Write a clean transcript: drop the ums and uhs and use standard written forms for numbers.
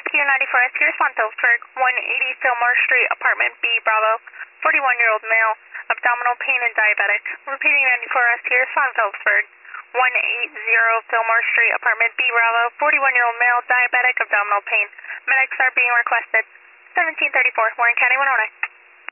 Pier 94S to respond Phillipsburg, 180 Fillmore Street, apartment B, Bravo. 41-year-old male, abdominal pain and diabetic. Repeating 94S to respond Phillipsburg, 180 Fillmore Street, apartment B, Bravo. 41-year-old male, diabetic, abdominal pain. Medics are being requested. 1734, Warren County 109.